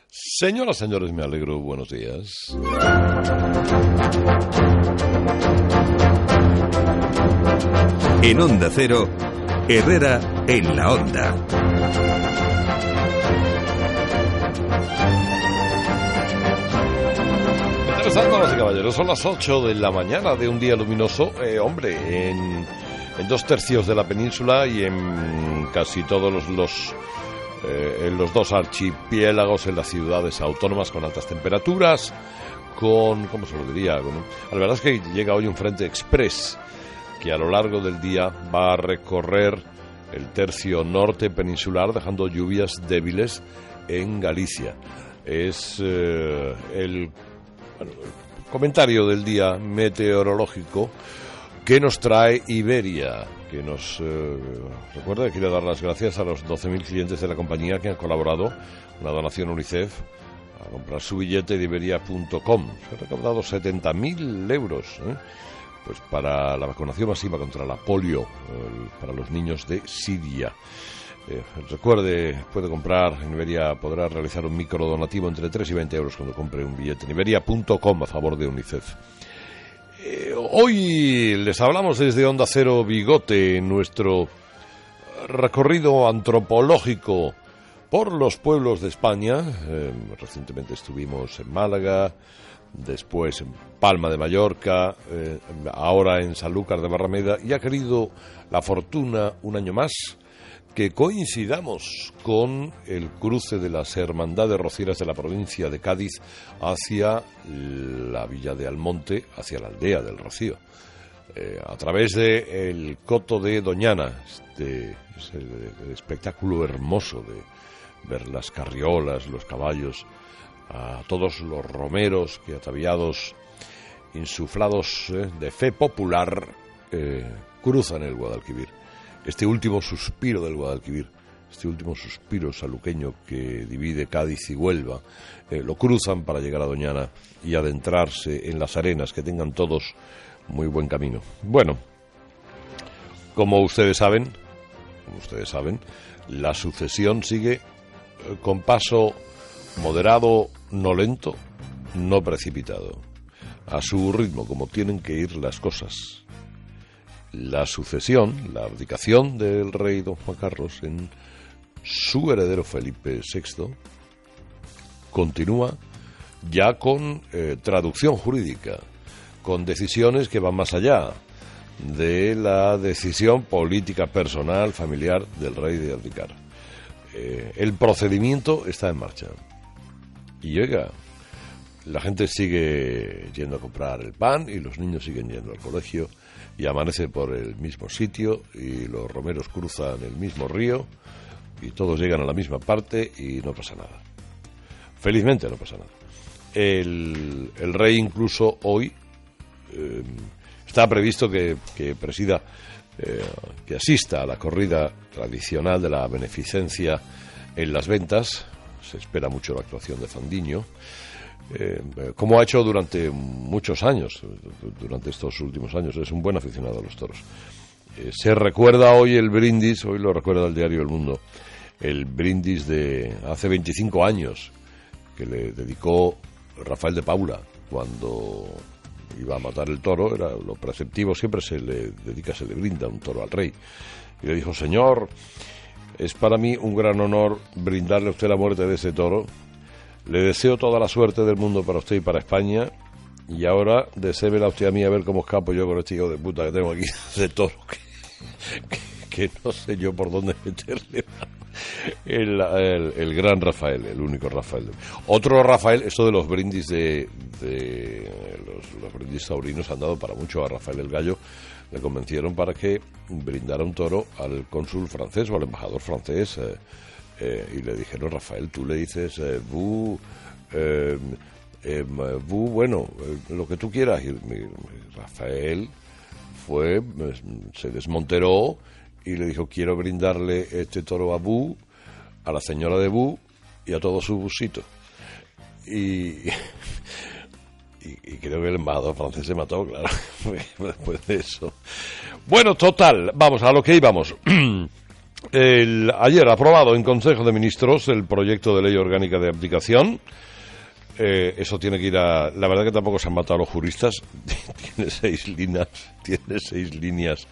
Señoras, señores, me alegro. Buenos días. En Onda Cero, Herrera en la Onda. Interesante, damas y caballeros. Son las 8 de la mañana de un día luminoso. En 2/3 de la península y en casi todos en los dos archipiélagos, en las ciudades autónomas con altas temperaturas, ¿cómo se lo diría? La verdad es que llega hoy un frente express que a lo largo del día va a recorrer el tercio norte peninsular, dejando lluvias débiles en Galicia. Es el comentario del día meteorológico que nos trae Iberia, que nos recuerda que quiere dar las gracias a los 12.000 clientes de la compañía que han colaborado, una donación UNICEF, a comprar su billete de Iberia.com. Se han recaudado 70.000 euros, pues para la vacunación masiva contra la polio, para los niños de Siria. Recuerde, puede comprar en Iberia, podrá realizar un microdonativo entre 3 y 20 euros cuando compre un billete en Iberia.com a favor de UNICEF. Hoy les hablamos desde Onda Cero Bigote, en nuestro recorrido antropológico por los pueblos de España. Recientemente estuvimos en Málaga, después en Palma de Mallorca, ahora en Sanlúcar de Barrameda, y ha querido la fortuna un año más que coincidamos con el cruce de las hermandades rocieras de la provincia de Cádiz hacia la villa de Almonte, hacia la aldea del Rocío, a través del coto de Doñana, el espectáculo hermoso de ver las carriolas, los caballos, a todos los romeros que, ataviados, insuflados de fe popular, cruzan el Guadalquivir. Este último suspiro del Guadalquivir, este último suspiro saluqueño que divide Cádiz y Huelva, lo cruzan para llegar a Doñana y adentrarse en las arenas. Que tengan todos muy buen camino. Bueno, como ustedes saben, la sucesión sigue con paso moderado, no lento, no precipitado, a su ritmo, como tienen que ir las cosas. La sucesión, la abdicación del rey don Juan Carlos en su heredero Felipe VI, continúa ya con traducción jurídica, con decisiones que van más allá de la decisión política, personal, familiar del rey de abdicar. El procedimiento está en marcha. Y oiga, la gente sigue yendo a comprar el pan y los niños siguen yendo al colegio y amanece por el mismo sitio y los romeros cruzan el mismo río y todos llegan a la misma parte y no pasa nada. Felizmente no pasa nada. El rey incluso hoy está previsto que presida, que asista a la corrida tradicional de la beneficencia en Las Ventas. Se espera mucho la actuación de Fandiño, como ha hecho durante muchos años, durante estos últimos años. Es un buen aficionado a los toros. Se recuerda hoy el brindis, hoy lo recuerda el diario El Mundo, el brindis de hace 25 años que le dedicó Rafael de Paula cuando iba a matar el toro. Era lo preceptivo, siempre se le brinda un toro al rey. Y le dijo: señor, es para mí un gran honor brindarle a usted la muerte de ese toro. Le deseo toda la suerte del mundo para usted y para España. Y ahora desémela usted a mí a ver cómo escapo yo con este hijo de puta que tengo aquí de toro. Que no sé yo por dónde meterle. El gran Rafael, el único Rafael. Otro Rafael, esto de los brindis los brindis taurinos han dado para mucho. A Rafael el Gallo le convencieron para que brindara un toro al cónsul francés o al embajador francés. Y le dijeron: Rafael, tú le dices bueno, lo que tú quieras. Y Rafael se desmonteró y le dijo: quiero brindarle este toro a Bu, a la señora de Bu y a todo su busito. Y creo que el embajador francés se mató, claro, después de eso. Bueno, total, vamos a lo que íbamos. Ayer aprobado en Consejo de Ministros el proyecto de ley orgánica de abdicación. Eso tiene que ir a... La verdad que tampoco se han matado los juristas. Tiene 6 líneas.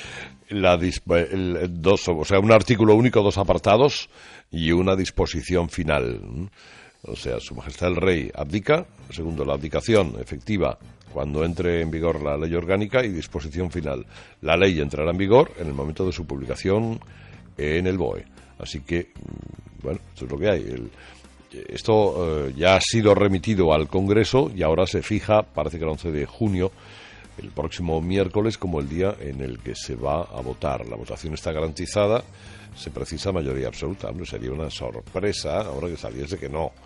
O sea, un artículo único, 2 apartados y una disposición final. O sea, Su Majestad el Rey abdica. Segundo, la abdicación efectiva cuando entre en vigor la ley orgánica, y disposición final. La ley entrará en vigor en el momento de su publicación en el BOE. Así que, bueno, esto es lo que hay. Esto ya ha sido remitido al Congreso y ahora se fija, parece que el 11 de junio, el próximo miércoles, como el día en el que se va a votar. La votación está garantizada, se precisa mayoría absoluta. Hombre, sería una sorpresa ahora que saliese que no.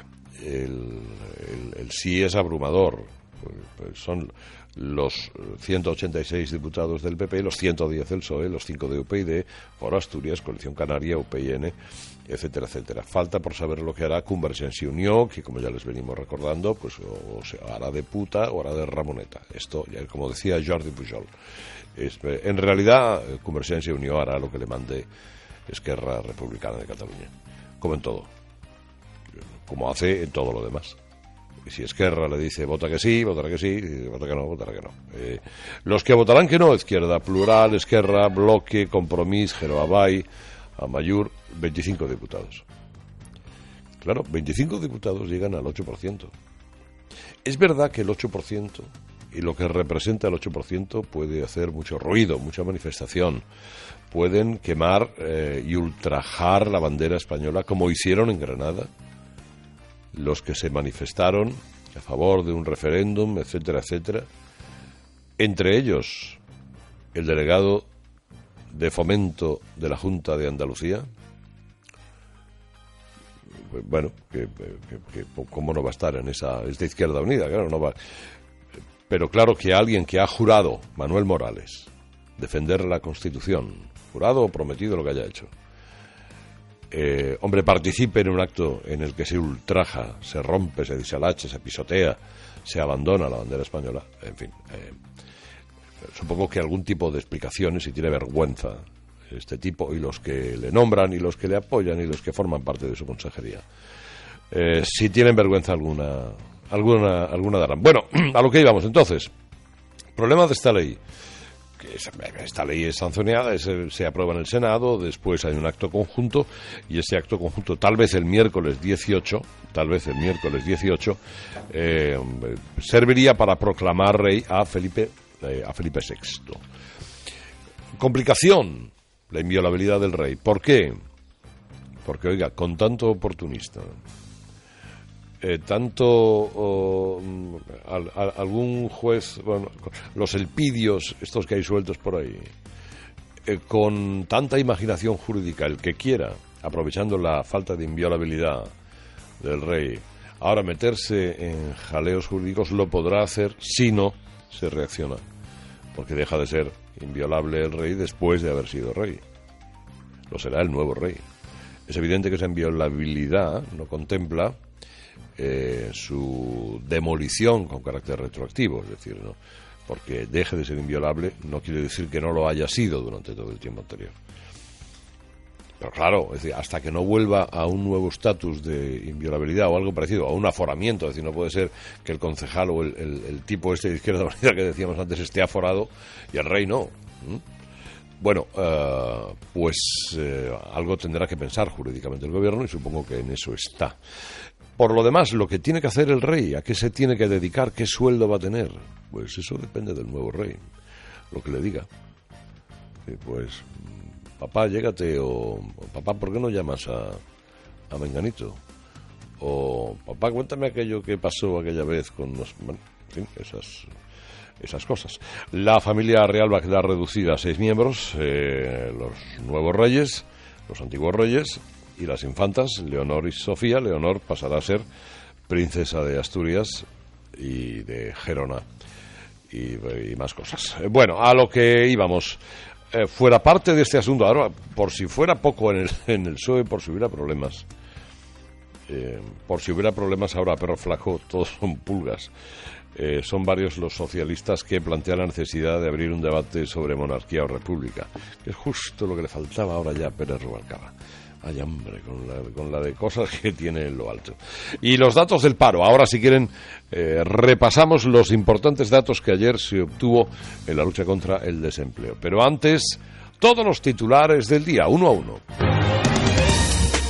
El sí es abrumador. Pues son los 186 diputados del PP, los 110 del PSOE, los 5 de UPyD, por Asturias, Coalición Canaria, UPyN, etcétera, etcétera. Falta por saber lo que hará Convergencia y Unió, que como ya les venimos recordando, pues o se hará de puta o hará de Ramoneta. Esto, como decía Jordi Pujol, en realidad Convergencia y Unió hará lo que le mande Esquerra Republicana de Cataluña, como en todo, como hace en todo lo demás. Y si Esquerra le dice vota que sí, votará que sí, y si vota que no, votará que no. Los que votarán que no: Izquierda Plural, Esquerra, Bloque, Compromís, Geroabay, Amaiur, 25 diputados. Claro, 25 diputados llegan al 8%. Es verdad que el 8% y lo que representa el 8% puede hacer mucho ruido, mucha manifestación. Pueden quemar y ultrajar la bandera española, como hicieron en Granada los que se manifestaron a favor de un referéndum, etcétera, etcétera. Entre ellos, el delegado de Fomento de la Junta de Andalucía. Bueno, que cómo no va a estar en esa... Es de Izquierda Unida, claro, no va... Pero claro que alguien que ha jurado, Manuel Morales, defender la Constitución, jurado o prometido, lo que haya hecho, hombre, participe en un acto en el que se ultraja, se rompe, se disalacha, se pisotea, se abandona la bandera española, en fin, supongo que algún tipo de explicaciones, si tiene vergüenza este tipo, y los que le nombran, y los que le apoyan, y los que forman parte de su consejería, si tienen vergüenza alguna darán. Bueno, a lo que íbamos entonces. Problema de esta ley. Esta ley es sancionada, se aprueba en el Senado, después hay un acto conjunto, y ese acto conjunto tal vez el miércoles 18 serviría para proclamar rey a Felipe VI. Complicación: la inviolabilidad del rey. ¿Por qué? Porque, oiga, con tanto oportunista, algún juez, bueno, los elpidios estos que hay sueltos por ahí, con tanta imaginación jurídica, el que quiera, aprovechando la falta de inviolabilidad del rey, ahora meterse en jaleos jurídicos, lo podrá hacer si no se reacciona, porque deja de ser inviolable el rey después de haber sido rey. Lo será el nuevo rey. Es evidente que esa inviolabilidad no contempla su demolición con carácter retroactivo, es decir, ¿no? Porque deje de ser inviolable no quiere decir que no lo haya sido durante todo el tiempo anterior. Pero claro, es decir, hasta que no vuelva a un nuevo estatus de inviolabilidad o algo parecido, a un aforamiento, es decir, no puede ser que el concejal o el tipo este de Izquierda Unida que decíamos antes esté aforado y el rey no. Bueno, pues algo tendrá que pensar jurídicamente el gobierno, y supongo que en eso está. Por lo demás, lo que tiene que hacer el rey, a qué se tiene que dedicar, qué sueldo va a tener, pues eso depende del nuevo rey, lo que le diga. Pues, papá, llégate, o papá, ¿por qué no llamas a Menganito? O papá, cuéntame aquello que pasó aquella vez con los... Bueno, en fin, esas cosas. La familia real va a quedar reducida a 6 miembros, los nuevos reyes, los antiguos reyes y las infantas, Leonor y Sofía. Leonor pasará a ser princesa de Asturias y de Gerona y más cosas. Bueno, a lo que íbamos. Fuera parte de este asunto, ahora, por si fuera poco en el PSOE, por si hubiera problemas, por si hubiera problemas ahora, perro flaco, todos son pulgas. Son varios los socialistas que plantean la necesidad de abrir un debate sobre monarquía o república, que es justo lo que le faltaba ahora ya a Pérez Rubalcaba. Ay, hombre, con la de cosas que tiene en lo alto. Y los datos del paro. Ahora, si quieren, repasamos los importantes datos que ayer se obtuvo en la lucha contra el desempleo. Pero antes, todos los titulares del día, uno a uno.